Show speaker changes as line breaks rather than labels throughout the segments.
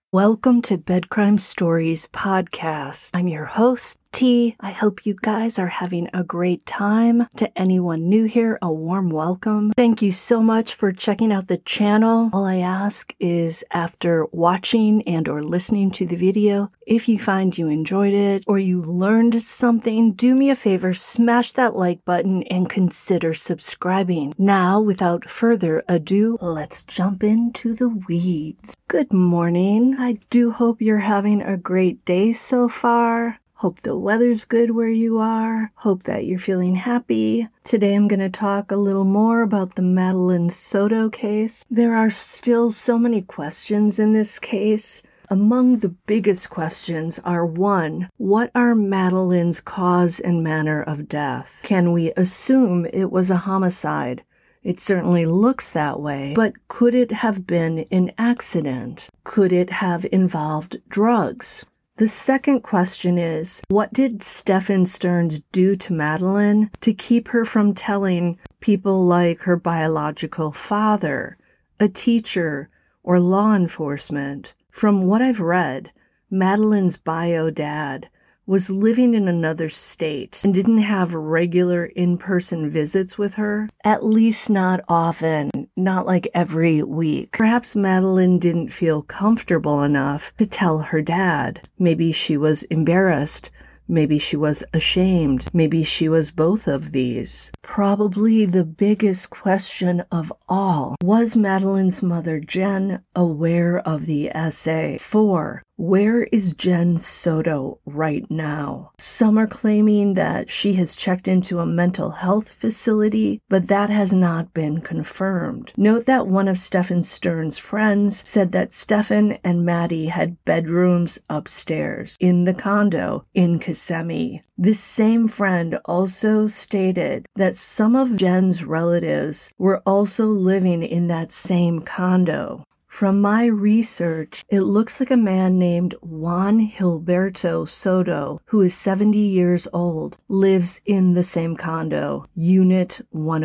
Welcome to Bed Crime Stories podcast. I'm your host, T. I hope you guys are having a great time. To anyone new here, a warm welcome. Thank you so much for checking out the channel. All I ask is after watching and or listening to the video, if you find you enjoyed it or you learned something, do me a favor, smash that like button and consider subscribing. Now, without further ado, let's jump into the weeds. Good morning. I do hope you're having a great day so far. Hope the weather's good where you are. Hope that you're feeling happy. Today I'm going to talk a little more about the Madeleine Soto case. There are still so many questions in this case. Among the biggest questions are 1. What are Madeleine's cause and manner of death? Can we assume it was a homicide? It certainly looks that way, but could it have been an accident? Could it have involved drugs? The second question is, what did Stephen Stearns do to Madeleine to keep her from telling people like her biological father, a teacher, or law enforcement? From what I've read, Madeleine's bio dad was living in another state and didn't have regular in-person visits with her, at least not often, not like every week. Perhaps Madeleine didn't feel comfortable enough to tell her dad. Maybe she was embarrassed. Maybe she was ashamed. Maybe she was both of these. Probably the biggest question of all, was Madeleine's mother, Jen, aware of the essay? 4. Where is Jen Soto right now? Some are claiming that she has checked into a mental health facility, but that has not been confirmed. Note that one of Stephen Stearns' friends said that Stephen and Maddie had bedrooms upstairs in the condo in Kissimmee. This same friend also stated that some of Jen's relatives were also living in that same condo. From my research, it looks like a man named Juan Gilberto Soto, who is 70 years old, lives in the same condo, Unit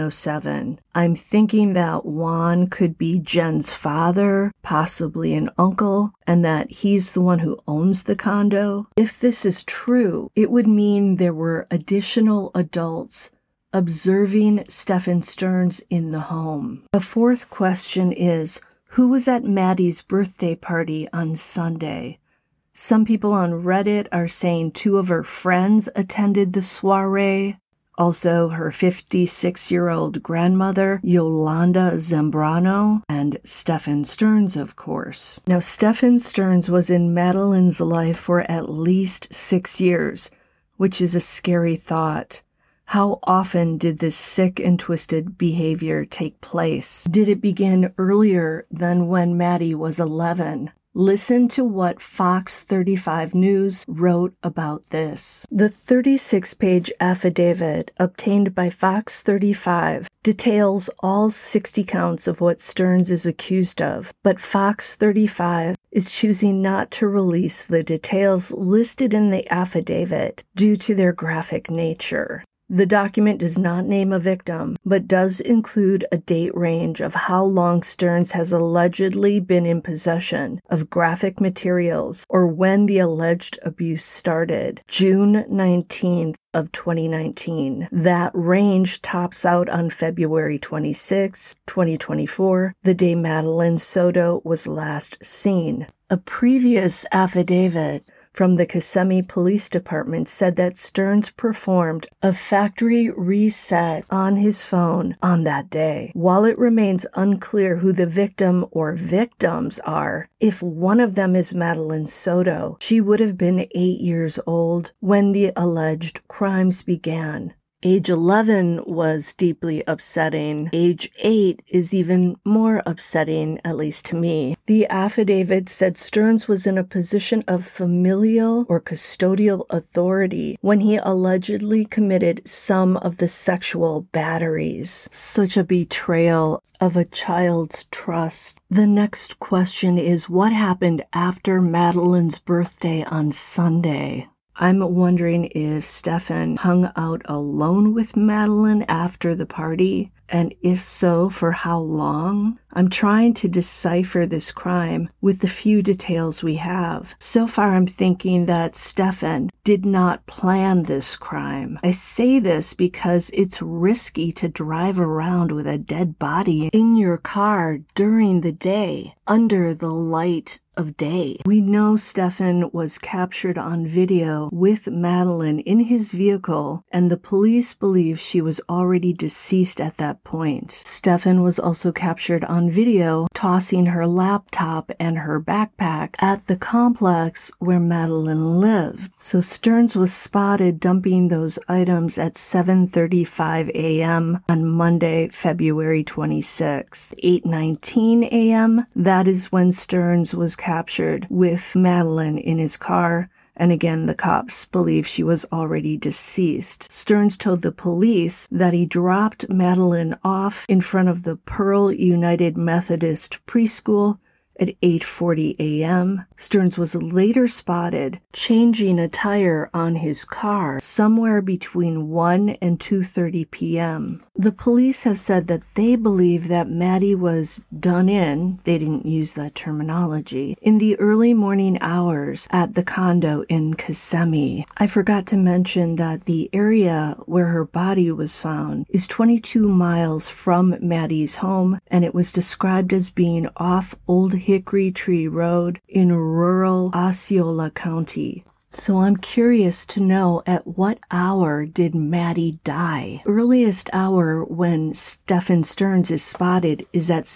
107. I'm thinking that Juan could be Jen's father, possibly an uncle, and that he's the one who owns the condo. If this is true, it would mean there were additional adults observing Stephen Stearns in the home. A fourth question is, who was at Maddie's birthday party on Sunday? Some people on Reddit are saying 2 of her friends attended the soiree. Also, her 56-year-old grandmother, Yolanda Zambrano, and Stephen Stearns, of course. Now, Stephen Stearns was in Madeleine's life for at least 6 years, which is a scary thought. How often did this sick and twisted behavior take place? Did it begin earlier than when Maddie was 11? Listen to what Fox 35 News wrote about this. The 36-page affidavit obtained by Fox 35 details all 60 counts of what Stearns is accused of, but Fox 35 is choosing not to release the details listed in the affidavit due to their graphic nature. The document does not name a victim, but does include a date range of how long Stearns has allegedly been in possession of graphic materials or when the alleged abuse started, June 19th of 2019. That range tops out on February 26, 2024, the day Madeleine Soto was last seen. A previous affidavit from the Kissimmee Police Department said that Stearns performed a factory reset on his phone on that day. While it remains unclear who the victim or victims are, if one of them is Madeleine Soto, she would have been 8 years old when the alleged crimes began. Age 11 was deeply upsetting. Age 8 is even more upsetting, at least to me. The affidavit said Stearns was in a position of familial or custodial authority when he allegedly committed some of the sexual batteries. Such a betrayal of a child's trust. The next question is, what happened after Madeleine's birthday on Sunday? I'm wondering if Stephen hung out alone with Madeleine after the party. And if so, for how long? I'm trying to decipher this crime with the few details we have. So far, I'm thinking that Stefan did not plan this crime. I say this because it's risky to drive around with a dead body in your car during the day, under the light of day. We know Stefan was captured on video with Madeleine in his vehicle, and the police believe she was already deceased at that point. Stefan was also captured on video tossing her laptop and her backpack at the complex where Madeleine lived. So Stearns was spotted dumping those items at 7:35 a.m. on Monday, February 26. 8:19 a.m., that is when Stearns was captured with Madeleine in his car. And again, the cops believe she was already deceased. Stearns told the police that he dropped Madeleine off in front of the Pearl United Methodist Preschool at 8:40 a.m. Stearns was later spotted changing a tire on his car somewhere between 1 and 2:30 p.m. The police have said that they believe that Maddie was done in, they didn't use that terminology, in the early morning hours at the condo in Kissimmee. I forgot to mention that the area where her body was found is 22 miles from Maddie's home, and it was described as being off Old Hickory Tree Road in rural Osceola County. So I'm curious to know, at what hour did Maddie die? Earliest hour when Stefan Stearns is spotted is at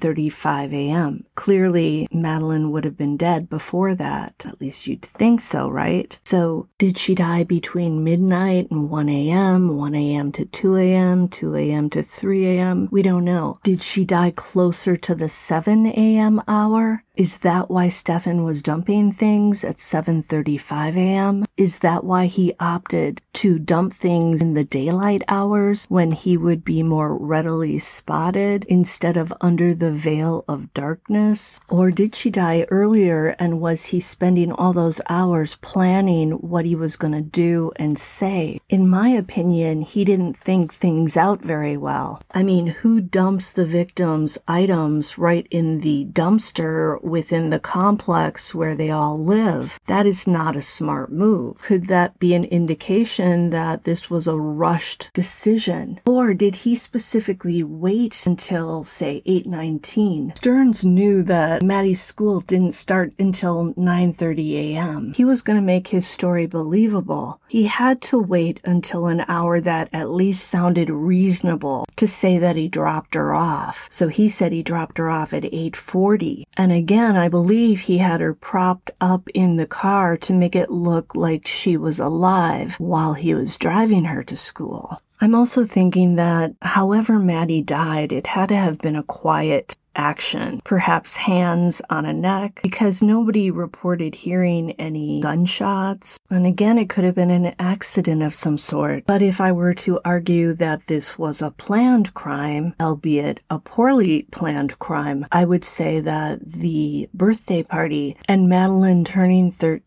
7:35 a.m. Clearly, Madeleine would have been dead before that. At least you'd think so, right? So did she die between midnight and 1 a.m., 1 a.m. to 2 a.m., 2 a.m. to 3 a.m.? We don't know. Did she die closer to the 7 a.m. hour? Is that why Stefan was dumping things at 7:35 a.m.? Is that why he opted to dump things in the daylight hours when he would be more readily spotted instead of under the veil of darkness? Or did she die earlier, and was he spending all those hours planning what he was going to do and say? In my opinion, he didn't think things out very well. I mean, who dumps the victim's items right in the dumpster within the complex where they all live? That is not a smart move. Could that be an indication that this was a rushed decision? Or did he specifically wait until, say, 8:19? Stearns knew that Maddie's school didn't start until 9:30 a.m. He was going to make his story believable. He had to wait until an hour that at least sounded reasonable to say that he dropped her off. So he said he dropped her off at 8:40. And again, I believe he had her propped up in the car to make it look like she was alive while he was driving her to school. I'm also thinking that however Maddie died, it had to have been a quiet action, perhaps hands on a neck, because nobody reported hearing any gunshots. And again, it could have been an accident of some sort. But if I were to argue that this was a planned crime, albeit a poorly planned crime, I would say that the birthday party and Madeleine turning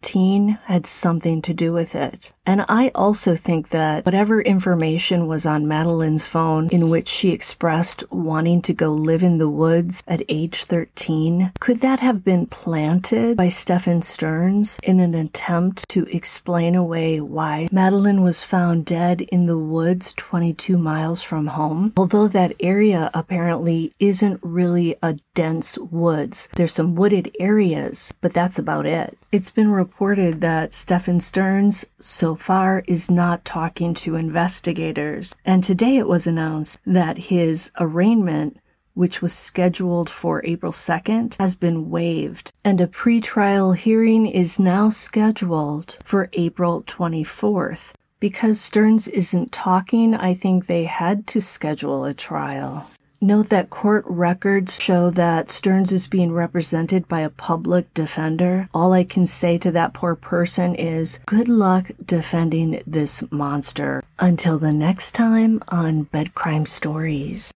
13 had something to do with it. And I also think that whatever information was on Madeleine's phone in which she expressed wanting to go live in the woods at age 13, could that have been planted by Stefan Stearns in an attempt to explain away why Madeleine was found dead in the woods 22 miles from home? Although that area apparently isn't really a dense woods. There's some wooded areas, but that's about it. It's been reported that Stefan Stearns, so far, is not talking to investigators. And today it was announced that his arraignment, which was scheduled for April 2nd, has been waived. And a pretrial hearing is now scheduled for April 24th. Because Stearns isn't talking, I think they had to schedule a trial. Note that court records show that Stearns is being represented by a public defender. All I can say to that poor person is, good luck defending this monster. Until the next time on Bed Crime Stories.